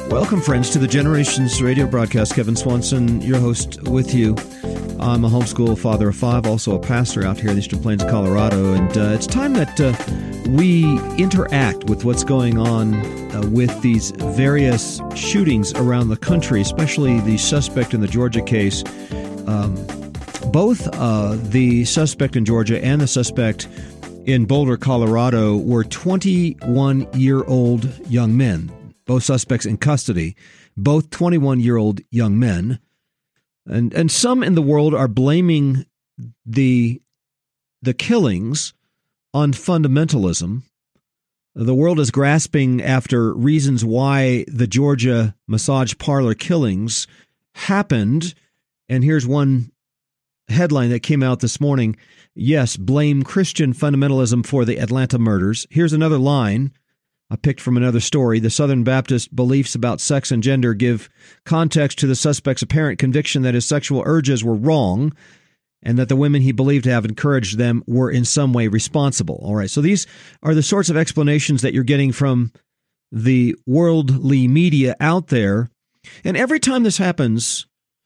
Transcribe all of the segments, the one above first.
Welcome, friends, to the Generations radio broadcast. Kevin Swanson, your host, with you. I'm a homeschool father of five, also a pastor out here in the Eastern Plains of Colorado, and it's time that we interact with what's going on with these various shootings around the country, especially the suspect in the Georgia case. Both the suspect in Georgia and the suspect in Boulder, Colorado, were 21-year-old young men. Both suspects in custody, both 21-year-old young men. And some in the world are blaming the killings on fundamentalism. The world is grasping after reasons why the Georgia massage parlor killings happened. And here's one headline that came out this morning. Yes, blame Christian fundamentalism for the Atlanta murders. Here's another line I picked from another story. The Southern Baptist beliefs about sex and gender give context to the suspect's apparent conviction that his sexual urges were wrong and that the women he believed to have encouraged them were in some way responsible. All right, so these are the sorts of explanations that you're getting from the worldly media out there. And every time this happens,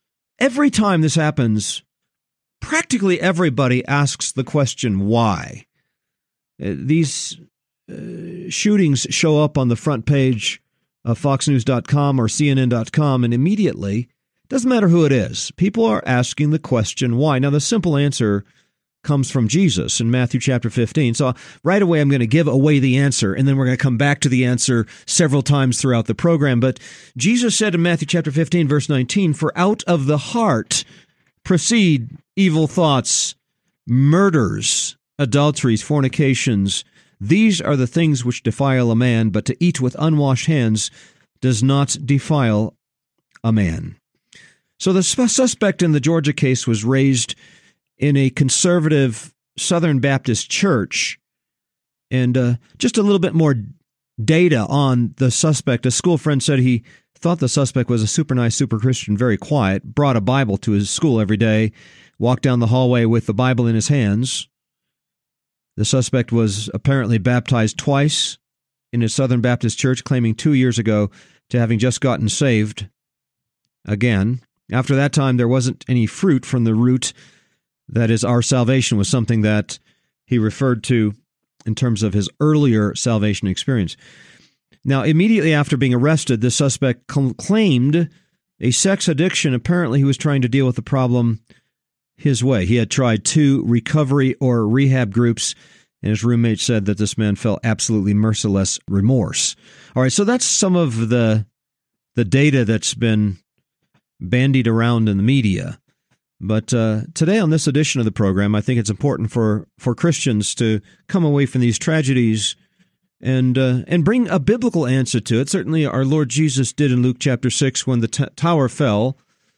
practically everybody asks the question, why? These shootings show up on the front page of FoxNews.com or CNN.com, and immediately, doesn't matter who it is, people are asking the question, why? Now, the simple answer comes from Jesus in Matthew chapter 15. So right away, I'm going to give away the answer, and then we're going to come back to the answer several times throughout the program. But Jesus said in Matthew chapter 15, verse 19, "For out of the heart proceed evil thoughts, murders, adulteries, fornications. These are the things which defile a man, but to eat with unwashed hands does not defile a man." So the suspect in the Georgia case was raised in a conservative Southern Baptist church. And just a little bit more data on the suspect. A school friend said he thought the suspect was a super nice, super Christian, very quiet, brought a Bible to his school every day, walked down the hallway with the Bible in his hands. The suspect was apparently baptized twice in a Southern Baptist church, claiming 2 years ago to having just gotten saved again. After that time, there wasn't any fruit from the root. That is, our salvation was something that he referred to in terms of his earlier salvation experience. Now, immediately after being arrested, the suspect claimed a sex addiction. Apparently, he was trying to deal with the problem his way. He had tried 2 recovery or rehab groups, and his roommate said that this man felt absolutely merciless remorse. All right, so that's some of the data that's been bandied around in the media. But today on this edition of the program, I think it's important for Christians to come away from these tragedies and bring a biblical answer to it. Certainly our Lord Jesus did in Luke chapter 6 when the tower fell,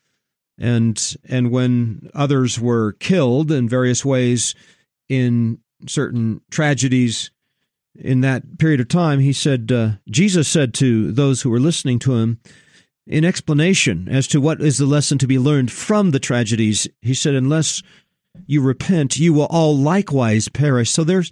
and when others were killed in various ways in certain tragedies in that period of time. He said, Jesus said to those who were listening to him, in explanation as to what is the lesson to be learned from the tragedies, he said, "Unless you repent, you will all likewise perish." So there's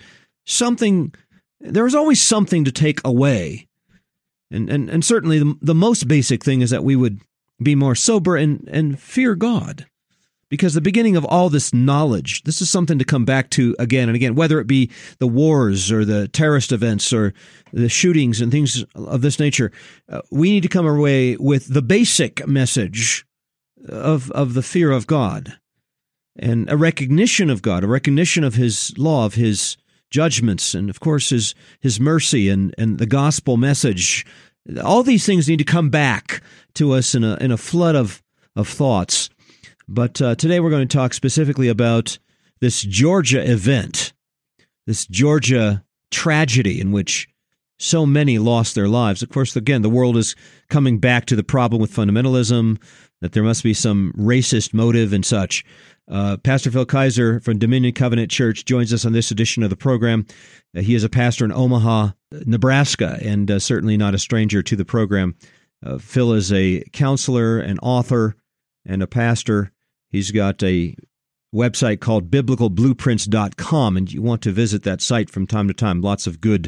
always something to take away. And certainly the most basic thing is that we would be more sober and fear God. Because the beginning of all this knowledge, this is something to come back to again and again, whether it be the wars or the terrorist events or the shootings and things of this nature. We need to come away with the basic message of the fear of God and a recognition of God, a recognition of His law, of His judgments, and of course His mercy and the gospel message. All these things need to come back to us in a flood of thoughts. But today we're going to talk specifically about this Georgia event, this Georgia tragedy in which so many lost their lives. Of course, again, the world is coming back to the problem with fundamentalism, that there must be some racist motive and such. Pastor Phil Kaiser from Dominion Covenant Church joins us on this edition of the program. He is a pastor in Omaha, Nebraska, and certainly not a stranger to the program. Phil is a counselor, an author, and a pastor. He's got a website called biblicalblueprints.com, and you want to visit that site from time to time. Lots of good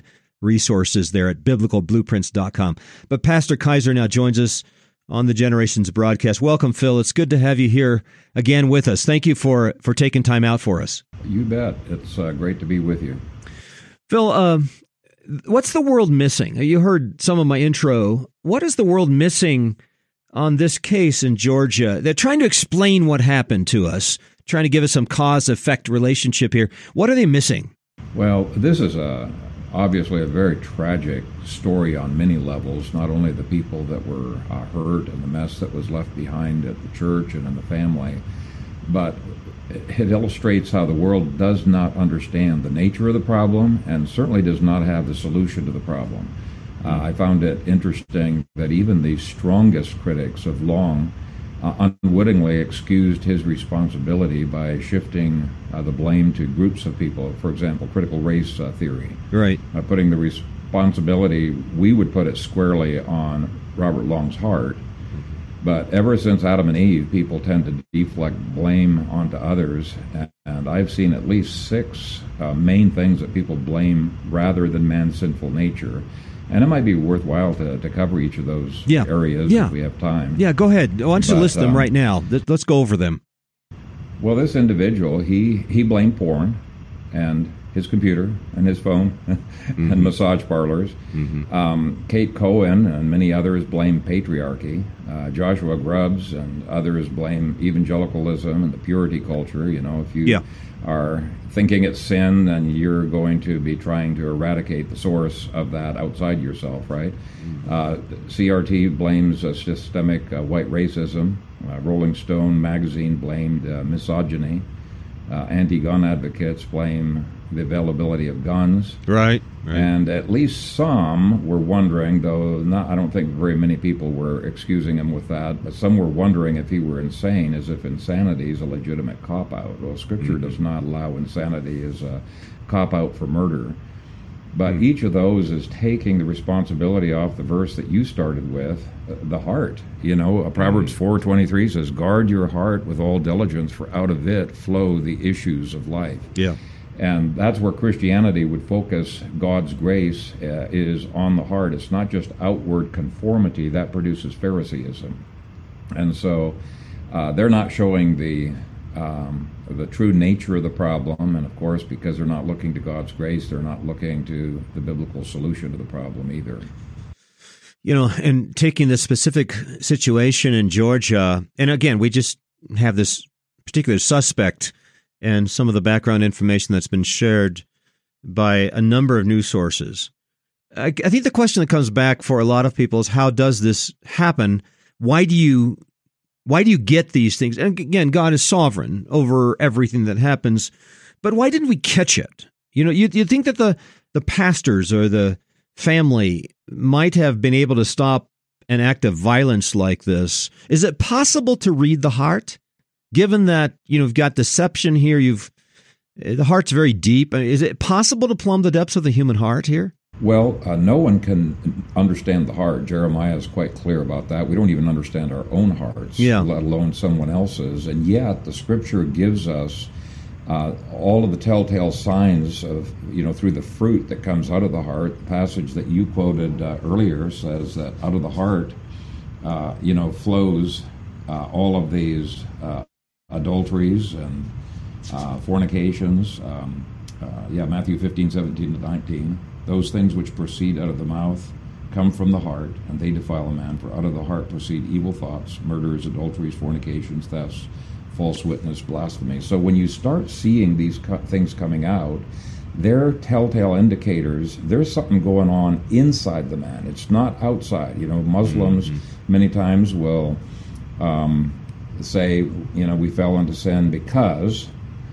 resources there at biblicalblueprints.com. But Pastor Kaiser now joins us on the Generations broadcast. Welcome, Phil. It's good to have you here again with us. Thank you for taking time out for us. You bet. It's great to be with you. Phil, what's the world missing? You heard some of my intro. What is the world missing on this case in Georgia? They're trying to explain what happened to us, trying to give us some cause-effect relationship here. What are they missing? Well, this is obviously a very tragic story on many levels, not only the people that were hurt and the mess that was left behind at the church and in the family, but it illustrates how the world does not understand the nature of the problem and certainly does not have the solution to the problem. I found it interesting that even the strongest critics of Long unwittingly excused his responsibility by shifting the blame to groups of people. For example, critical race theory. Right. Putting the responsibility, we would put it squarely on Robert Long's heart. But ever since Adam and Eve, people tend to deflect blame onto others. And I've seen at least 6 main things that people blame rather than man's sinful nature. And it might be worthwhile to cover each of those areas if we have time. Yeah, go ahead. Why don't you list them right now? Let's go over them. Well, this individual, he blamed porn and his computer and his phone and massage parlors. Kate Cohen and many others blame patriarchy. Joshua Grubbs and others blame evangelicalism and the purity culture. You know, if you are thinking it's sin, then you're going to be trying to eradicate the source of that outside yourself, right? CRT blames systemic white racism. Rolling Stone magazine blamed misogyny. Anti-gun advocates blame the availability of guns. Right. And at least some were wondering, though I don't think very many people were excusing him with that, but some were wondering if he were insane, as if insanity is a legitimate cop-out. Well, Scripture does not allow insanity as a cop-out for murder. But each of those is taking the responsibility off the verse that you started with, the heart. You know, Proverbs 4:23 says, "Guard your heart with all diligence, for out of it flow the issues of life." Yeah. And that's where Christianity would focus God's grace is on the heart. It's not just outward conformity that produces Phariseeism. And so they're not showing the true nature of the problem, and of course, because they're not looking to God's grace, they're not looking to the biblical solution to the problem either. You know, and taking this specific situation in Georgia, and again, we just have this particular suspect and some of the background information that's been shared by a number of news sources. I think the question that comes back for a lot of people is, how does this happen? Why do you get these things? And again, God is sovereign over everything that happens, but why didn't we catch it? You know, you'd think that the pastors or the family might have been able to stop an act of violence like this. Is it possible to read the heart? Given that, you know, you've got deception here, the heart's very deep. Is it possible to plumb the depths of the human heart here? Well, no one can understand the heart. Jeremiah is quite clear about that. We don't even understand our own hearts, let alone someone else's. And yet, the Scripture gives us all of the telltale signs of, you know, through the fruit that comes out of the heart. The passage that you quoted earlier says that out of the heart, flows all of these adulteries and fornications. Matthew 15:17-19. Those things which proceed out of the mouth come from the heart, and they defile a man. For out of the heart proceed evil thoughts, murders, adulteries, fornications, thefts, false witness, blasphemy. So when you start seeing these things coming out, they're telltale indicators. There's something going on inside the man. It's not outside. You know, Muslims many times will say, you know, we fell into sin because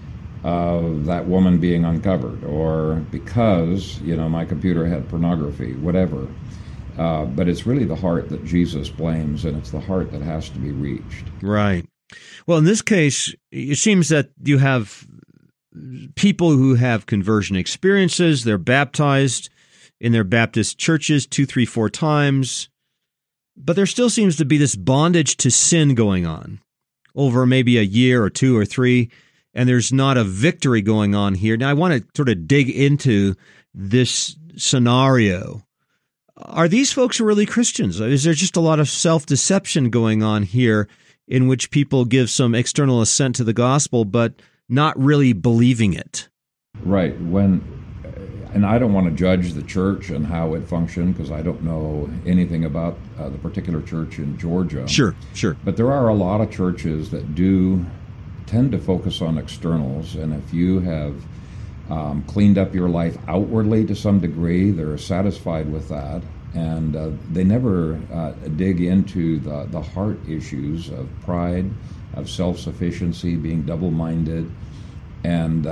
of that woman being uncovered, or because, you know, my computer had pornography, whatever. But it's really the heart that Jesus blames, and it's the heart that has to be reached. Right. Well, in this case, it seems that you have people who have conversion experiences. They're baptized in their Baptist churches 2, 3, 4 times. But there still seems to be this bondage to sin going on over maybe a year or 2 or 3. And there's not a victory going on here. Now, I want to sort of dig into this scenario, are these folks really Christians? Is there just a lot of self-deception going on here in which people give some external assent to the gospel but not really believing it? Right. And I don't want to judge the church and how it functioned because I don't know anything about the particular church in Georgia. Sure. But there are a lot of churches that do tend to focus on externals, and if you have cleaned up your life outwardly to some degree, they're satisfied with that, and they never dig into the heart issues of pride, of self-sufficiency, being double-minded, and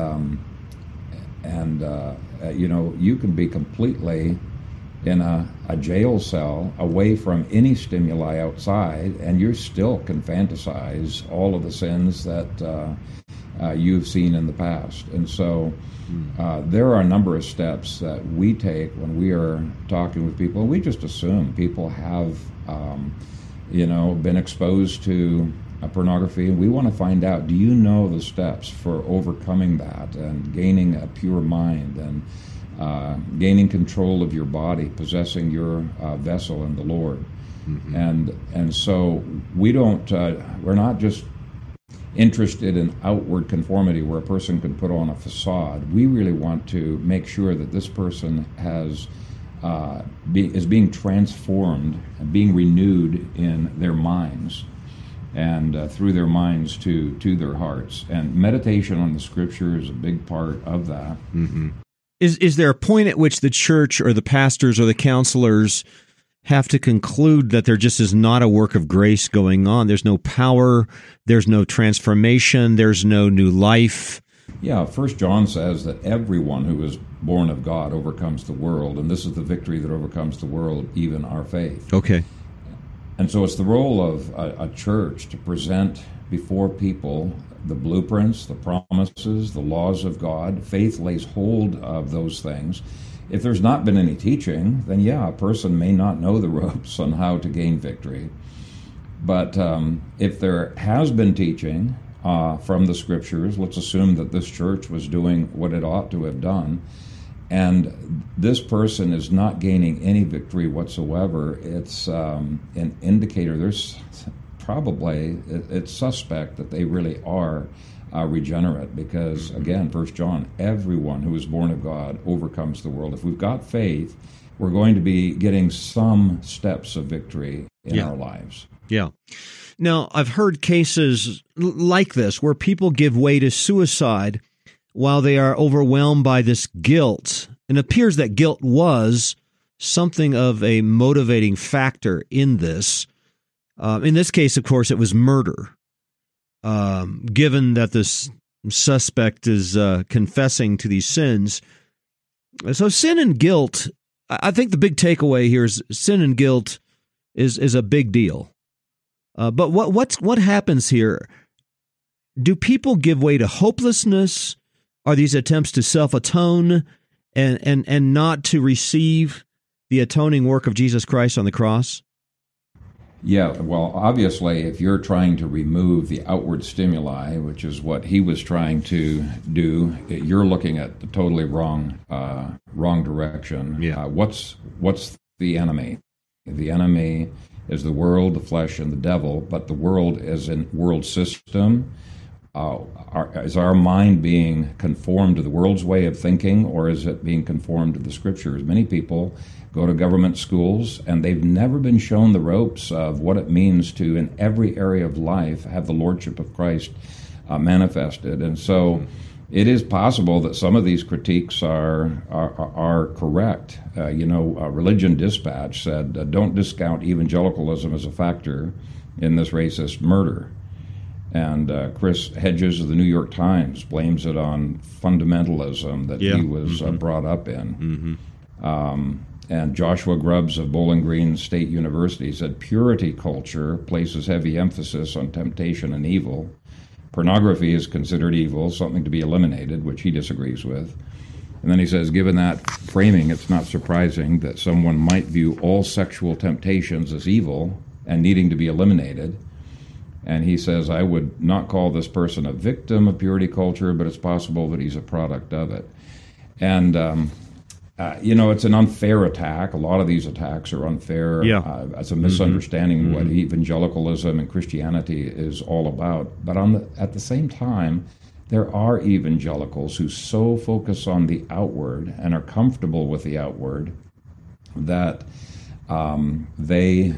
you can be completely in a jail cell away from any stimuli outside, and you still can fantasize all of the sins that you've seen in the past. And so there are a number of steps that we take when we are talking with people, and we just assume people have been exposed to pornography, and we want to find out, do you know the steps for overcoming that and gaining a pure mind and gaining control of your body, possessing your vessel in the Lord? Mm-hmm. And so we're not just interested in outward conformity where a person can put on a facade. We really want to make sure that this person is being transformed and being renewed in their minds, and through their minds to their hearts. And meditation on the Scripture is a big part of that. Mm-hmm. Is there a point at which the church or the pastors or the counselors have to conclude that there just is not a work of grace going on? There's no power, there's no transformation, there's no new life? Yeah, 1 John says that everyone who is born of God overcomes the world, and this is the victory that overcomes the world, even our faith. Okay. And so it's the role of a church to present before people the blueprints, the promises, the laws of God. Faith lays hold of those things. If there's not been any teaching, then a person may not know the ropes on how to gain victory. But if there has been teaching from the Scriptures, let's assume that this church was doing what it ought to have done, and this person is not gaining any victory whatsoever, it's an indicator. There's probably, it's suspect that they really are regenerate, because, again, 1 John, everyone who is born of God overcomes the world. If we've got faith, we're going to be getting some steps of victory in our lives. Yeah. Now, I've heard cases like this where people give way to suicide while they are overwhelmed by this guilt. And it appears that guilt was something of a motivating factor in this. In this case, of course, it was murder. Given that this suspect is confessing to these sins. So sin and guilt, I think the big takeaway here is sin and guilt is a big deal. But what happens here? Do people give way to hopelessness? Are these attempts to self-atone and not to receive the atoning work of Jesus Christ on the cross? Yeah, well, obviously, if you're trying to remove the outward stimuli, which is what he was trying to do, you're looking at the totally wrong direction. Yeah. What's the enemy? The enemy is the world, the flesh, and the devil, but the world is a world system. Is our mind being conformed to the world's way of thinking, or is it being conformed to the Scriptures? Many people go to government schools, and they've never been shown the ropes of what it means to, in every area of life, have the Lordship of Christ manifested. And so it is possible that some of these critiques are correct. Religion Dispatch said, don't discount evangelicalism as a factor in this racist murder. And Chris Hedges of the New York Times blames it on fundamentalism that he was brought up in. Mm-hmm. And Joshua Grubbs of Bowling Green State University said purity culture places heavy emphasis on temptation and evil. Pornography is considered evil, something to be eliminated, which he disagrees with. And then he says, given that framing, it's not surprising that someone might view all sexual temptations as evil and needing to be eliminated. And he says, I would not call this person a victim of purity culture, but it's possible that he's a product of it. And It's an unfair attack. A lot of these attacks are unfair. Yeah. It's a misunderstanding of what evangelicalism and Christianity is all about. But at the same time, there are evangelicals who so focus on the outward and are comfortable with the outward that they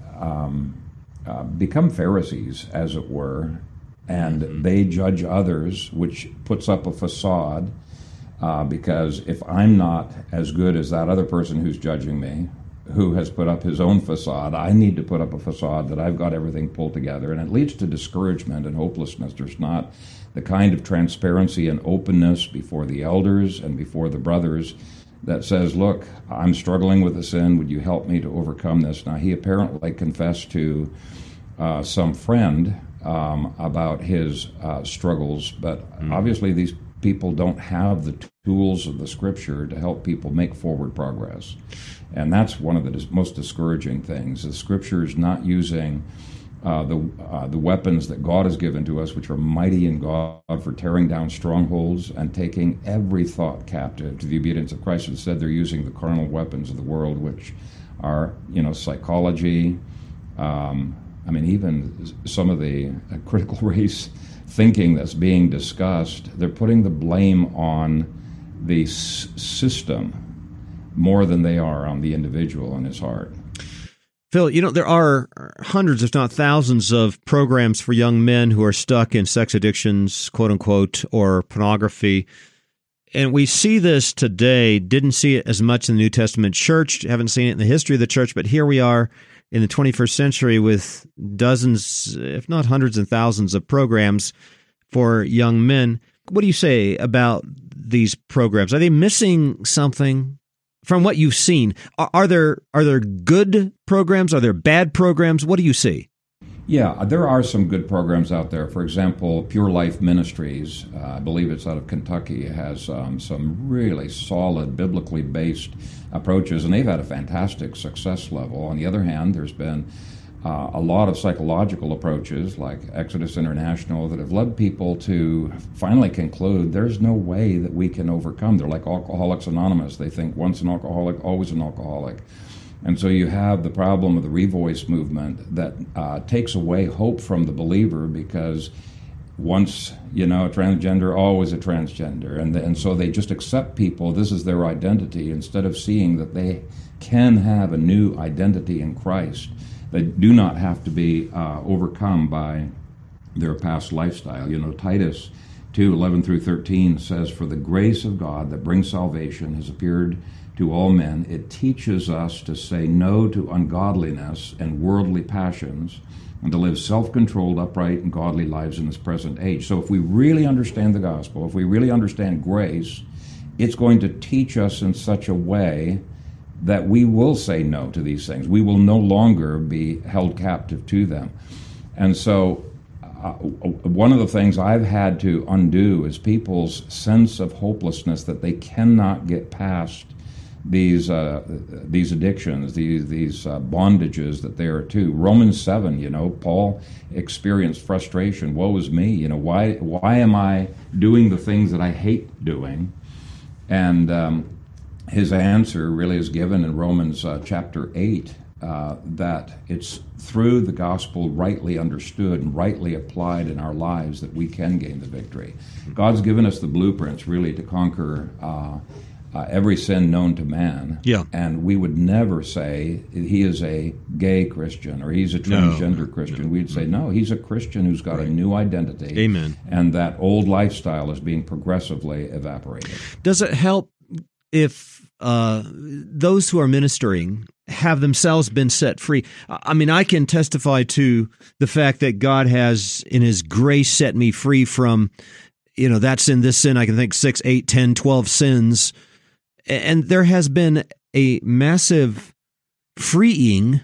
become Pharisees, as it were, and they judge others, which puts up a facade. Because if I'm not as good as that other person who's judging me, who has put up his own facade, I need to put up a facade that I've got everything pulled together. And it leads to discouragement and hopelessness. There's not the kind of transparency and openness before the elders and before the brothers that says, look, I'm struggling with a sin. Would you help me to overcome this? Now, he apparently confessed to some friend about his struggles, but obviously these people don't have the tools of the Scripture to help people make forward progress. And that's one of the most discouraging things. The Scripture is not using the weapons that God has given to us, which are mighty in God, for tearing down strongholds and taking every thought captive to the obedience of Christ. Instead, they're using the carnal weapons of the world, which are, psychology, even some of the critical race thinking that's being discussed. They're putting the blame on the system more than they are on the individual and his heart. Phil, there are hundreds, if not thousands, of programs for young men who are stuck in sex addictions, quote unquote, or pornography. And we see this today, didn't see it as much in the New Testament church, haven't seen it in the history of the church, but here we are in the 21st century with dozens, if not hundreds and thousands of programs for young men. What do you say about these programs? Are they missing something from what you've seen? Are there good programs? Are there bad programs? What do you see? Yeah, there are some good programs out there. For example, Pure Life Ministries, I believe it's out of Kentucky, has some really solid, biblically based approaches, and they've had a fantastic success level. On the other hand, there's been a lot of psychological approaches like Exodus International that have led people to finally conclude there's no way that we can overcome. They're like Alcoholics Anonymous. They think once an alcoholic, always an alcoholic. And so you have the problem of the Revoice movement that takes away hope from the believer, because once, a transgender, always a transgender. And so they just accept people, this is their identity, instead of seeing that they can have a new identity in Christ. They do not have to be overcome by their past lifestyle. Titus 2:11 through 13 says, "For the grace of God that brings salvation has appeared to all men. It teaches us to say no to ungodliness and worldly passions, and to live self-controlled, upright, and godly lives in this present age." So if we really understand the gospel, if we really understand grace, it's going to teach us in such a way that we will say no to these things. We will no longer be held captive to them. And so one of the things I've had to undo is people's sense of hopelessness, that they cannot get past these addictions, these bondages that they are to. Romans 7, Paul experienced frustration. Woe is me, why am I doing the things that I hate doing? And his answer really is given in Romans chapter 8, that it's through the gospel rightly understood and rightly applied in our lives that we can gain the victory. God's given us the blueprints really to conquer every sin known to man. Yeah. And we would never say he is a gay Christian or he's a transgender Christian. No. We'd say, no, he's a Christian who's got a new identity. Amen. And that old lifestyle is being progressively evaporated. Does it help if those who are ministering have themselves been set free? I mean, I can testify to the fact that God has, in His grace, set me free from, that sin, this sin. I can think 6, 8, 10, 12 sins. And there has been a massive freeing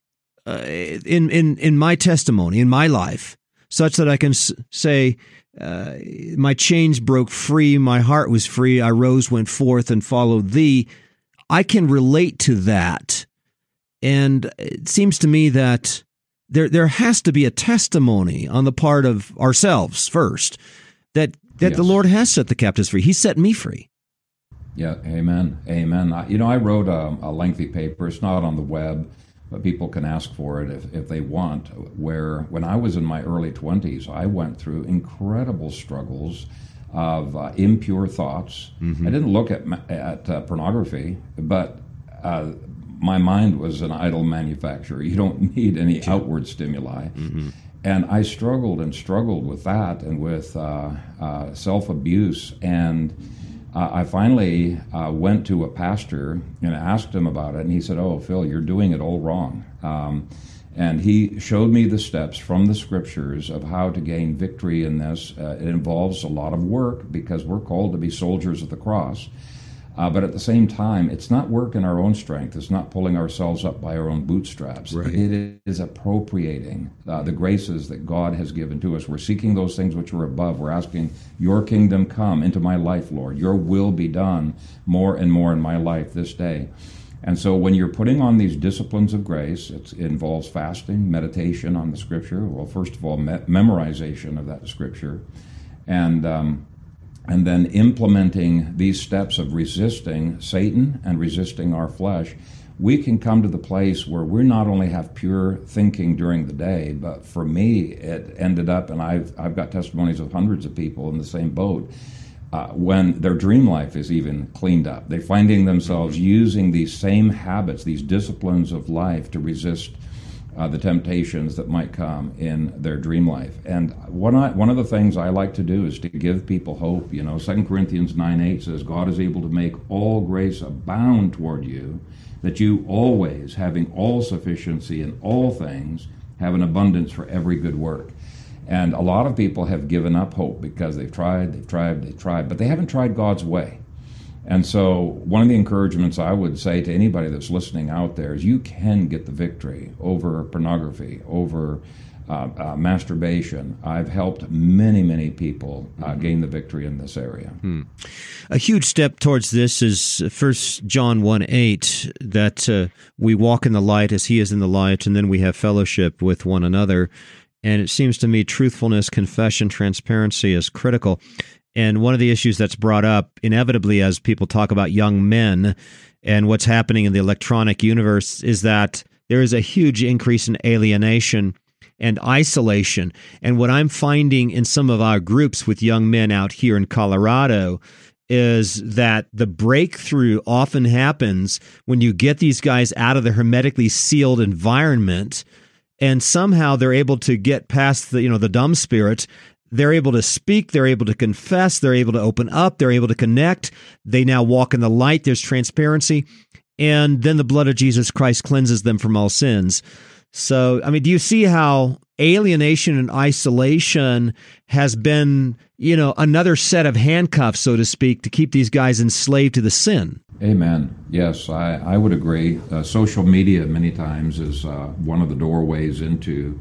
in my testimony, in my life, such that I can say, my chains broke free, my heart was free, I rose, went forth, and followed Thee. I can relate to that. And it seems to me that there has to be a testimony on the part of ourselves first, that Yes. the Lord has set the captives free. He set me free. Yeah, amen, amen. I wrote a lengthy paper. It's not on the web, but people can ask for it if they want. Where when I was in my early 20s, I went through incredible struggles of impure thoughts. I didn't look at pornography, but my mind was an idol manufacturer. You don't need any outward stimuli. And I struggled with that and with self-abuse. And I finally went to a pastor and asked him about it. And he said, "Oh, Phil, you're doing it all wrong." And he showed me the steps from the scriptures of how to gain victory in this. It involves a lot of work because we're called to be soldiers of the cross. But at the same time, it's not work in our own strength. It's not pulling ourselves up by our own bootstraps. Right. It is appropriating the graces that God has given to us. We're seeking those things which are above. We're asking, your kingdom come into my life, Lord. Your will be done more and more in my life this day. And so when you're putting on these disciplines of grace, it involves fasting, meditation on the Scripture. Well, first of all, memorization of that Scripture. And then implementing these steps of resisting Satan and resisting our flesh, we can come to the place where we not only have pure thinking during the day, but for me, it ended up, and I've got testimonies of hundreds of people in the same boat, when their dream life is even cleaned up. They're finding themselves using these same habits, these disciplines of life to resist the temptations that might come in their dream life. And one of the things I like to do is to give people hope. 2 Corinthians 9:8 says, God is able to make all grace abound toward you, that you always, having all sufficiency in all things, have an abundance for every good work. And a lot of people have given up hope because they've tried, but they haven't tried God's way. And so one of the encouragements I would say to anybody that's listening out there is you can get the victory over pornography, over masturbation. I've helped many people gain the victory in this area. A huge step towards this is 1 John 1:8, that we walk in the light as he is in the light, and then we have fellowship with one another. And it seems to me truthfulness, confession, transparency is critical. And one of the issues that's brought up inevitably as people talk about young men and what's happening in the electronic universe is that there is a huge increase in alienation and isolation. And what I'm finding in some of our groups with young men out here in Colorado is that the breakthrough often happens when you get these guys out of the hermetically sealed environment, and somehow they're able to get past the dumb spirit. They're able to speak, they're able to confess, they're able to open up, they're able to connect. They now walk in the light, there's transparency, and then the blood of Jesus Christ cleanses them from all sins. So, do you see how alienation and isolation has been, another set of handcuffs, so to speak, to keep these guys enslaved to the sin? Amen. Yes, I would agree. Social media many times is one of the doorways into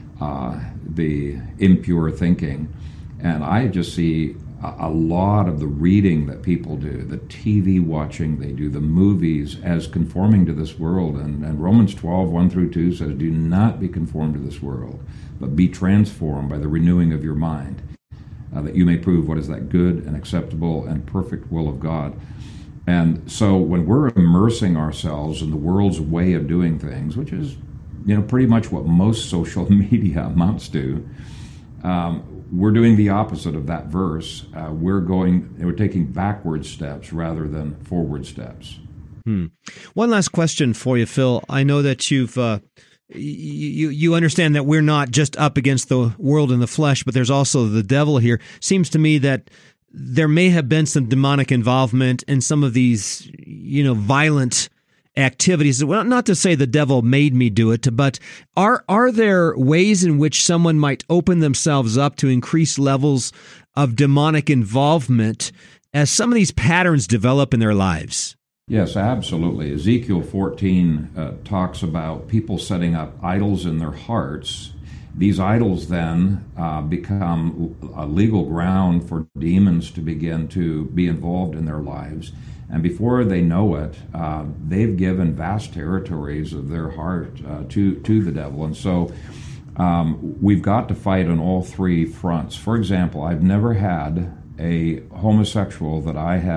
the impure thinking. And I just see a lot of the reading that people do, the TV watching they do, the movies, as conforming to this world. And Romans 12:1-2 says, do not be conformed to this world, but be transformed by the renewing of your mind, that you may prove what is that good and acceptable and perfect will of God. And so when we're immersing ourselves in the world's way of doing things, which is pretty much what most social media amounts to, we're doing the opposite of that verse. We're taking backward steps rather than forward steps. One last question for you, Phil. I know that you understand that we're not just up against the world in the flesh, but there's also the devil here. Seems to me that there may have been some demonic involvement in some of these, violent activities. Well, not to say the devil made me do it, but are there ways in which someone might open themselves up to increased levels of demonic involvement as some of these patterns develop in their lives? Yes, absolutely. Ezekiel 14 talks about people setting up idols in their hearts. These idols then become a legal ground for demons to begin to be involved in their lives. And before they know it, they've given vast territories of their heart to the devil. And so we've got to fight on all three fronts. For example, I've never had a homosexual that I have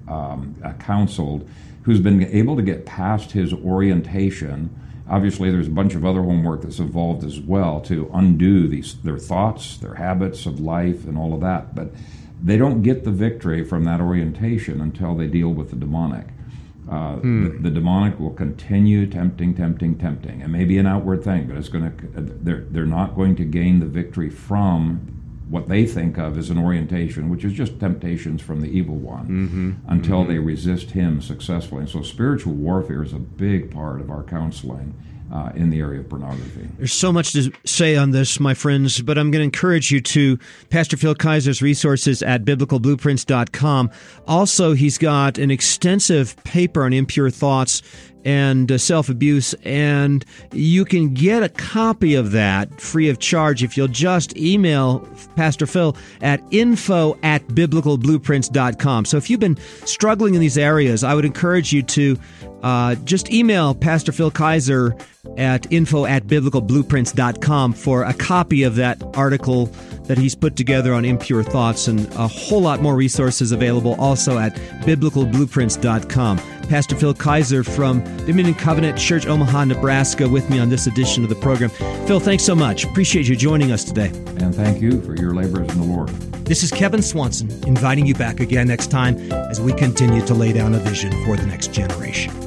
counseled, who's been able to get past his orientation. Obviously, there's a bunch of other homework that's involved as well to undo their thoughts, their habits of life, and all of that. But they don't get the victory from that orientation until they deal with the demonic. The demonic will continue tempting. It may be an outward thing, but they're not going to gain the victory from what they think of as an orientation, which is just temptations from the evil one, until they resist him successfully. And so spiritual warfare is a big part of our counseling in the area of pornography. There's so much to say on this, my friends, but I'm going to encourage you to Pastor Phil Kaiser's resources at biblicalblueprints.com. Also, he's got an extensive paper on impure thoughts and self-abuse, and you can get a copy of that free of charge if you'll just email Pastor Phil at info@biblicalblueprints.com. So if you've been struggling in these areas, I would encourage you to just email Pastor Phil Kaiser at info@biblicalblueprints.com for a copy of that article that he's put together on impure thoughts, and a whole lot more resources available also at biblicalblueprints.com. Pastor Phil Kaiser from Dominion Covenant Church, Omaha, Nebraska, with me on this edition of the program. Phil, thanks so much. Appreciate you joining us today. And thank you for your labors in the Lord. This is Kevin Swanson inviting you back again next time as we continue to lay down a vision for the next generation.